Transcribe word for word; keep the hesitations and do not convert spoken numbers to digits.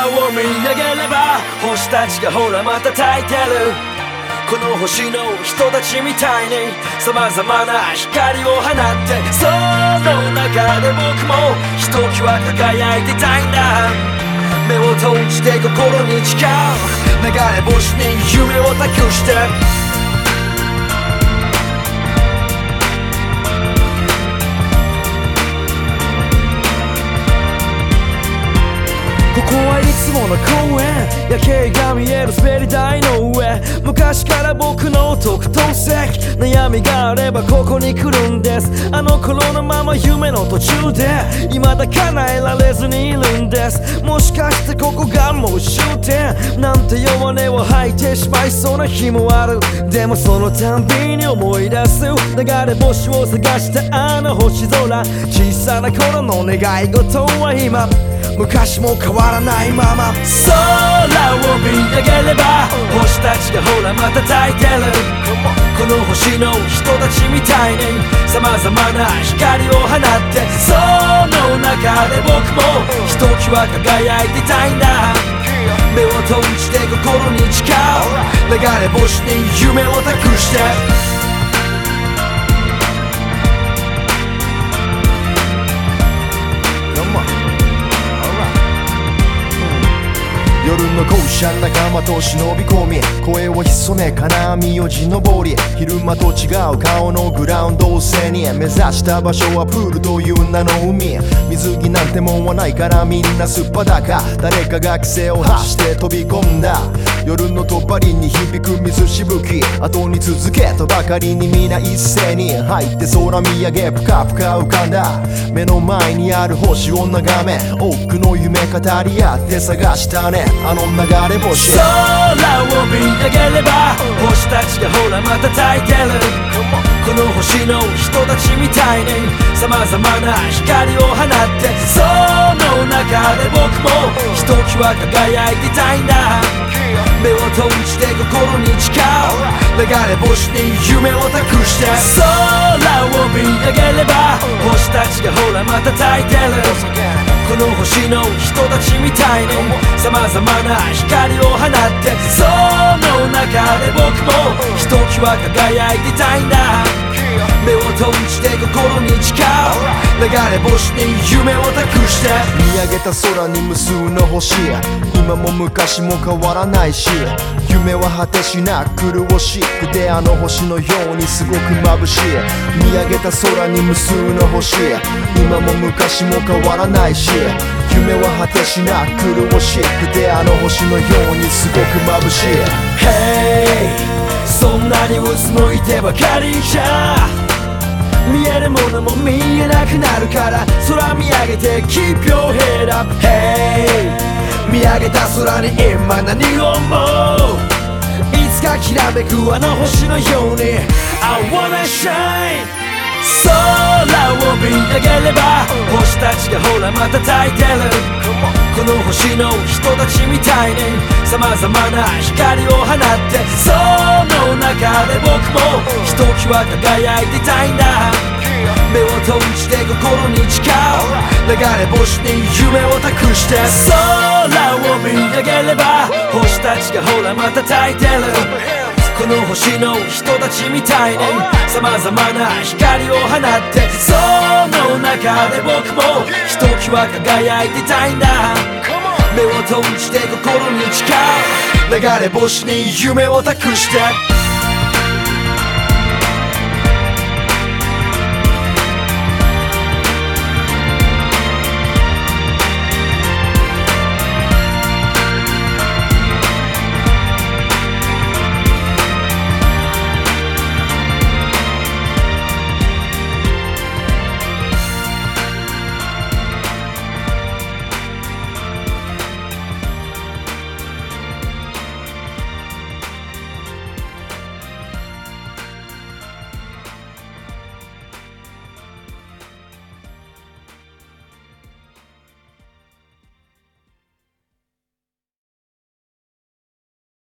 を見上げれば星たちがほらまた焚いてる。この星の人たちみたいに様々な光を放って、その中で僕もひときわ輝いてたいんだ。目を閉じて心に誓う、流れ星に夢を託して。ここはいつもの公園、夜景が見える滑り台の上。昔から僕の特等席、悩みがあればここに来るんです。あの頃のまま夢の途中で未だ叶えられずにいるんです。もしかしてここがもう終点なんて弱音を吐いてしまいそうな日もある。でもそのたんびに思い出す、流れ星を探したあの星空。小さな頃の願い事は今昔も変わらないまま。空を見上げれば星たちがほらまた焚いてる。この星の人たちみたいに様々な光を放って、その中で僕もひときわ輝いてたいんだ。目を閉じて心に誓う、流れ星に夢を託して。 夜の校舎仲間と忍び込み、声を潜め金網を地登り、昼間と違う顔のグラウンドを背に目指した場所はプールという名の海。水着なんてもんはないからみんなすっぱだか、誰かが規制を発して飛び込んだ。夜のとばりに響く水しぶき、後に続けとばかりに皆一斉に入って空見上げぷかぷか浮かんだ。目の前にある星を眺め、多くの夢語り合って探したね、あの流れ星。 空を見上げれば星たちがほらまた焚いてる。この星の人たちみたいに様々な光を放って、その中で僕もひときわ輝いてたいんだ。目を閉じて心に誓う、流れ星に夢を託して。空を見上げれば星たちがほらまた焚いてる。この星の人たちみたいに様々な光を放って、その中で僕もひときわ輝いてたいんだ。目を閉じて心に誓う、流れ星に夢を託して。 見上げた空に無数の星、今も昔も変わらないし、夢は果てしなく苦しくてあの星のようにすごく眩しい。見上げた空に無数の星、今も昔も変わらないし、夢は果てしなく苦しくてあの星のようにすごく眩しい。 Hey、 そんなにうつむいてばかりじゃ見えるものも見えなくなるから、空見上げて Keep your head up。 Hey、 見上げた空に今何を思う、いつかきらめくあの星のように I wanna shine。 空を見上げれば星たちがほらまた焚いてる。この星の人たちみたいに様々な光を放って、その中で僕もひときわ輝いてたいんだ。目を閉じて心に誓う、流れ星に夢を託して。空を見上げれば星たちがほらまた焚いてる。この星の人たちみたいに様々な光を放って、その中で僕もひときわ輝いてたいんだ。目を閉じて心に誓う、流れ星に夢を託して。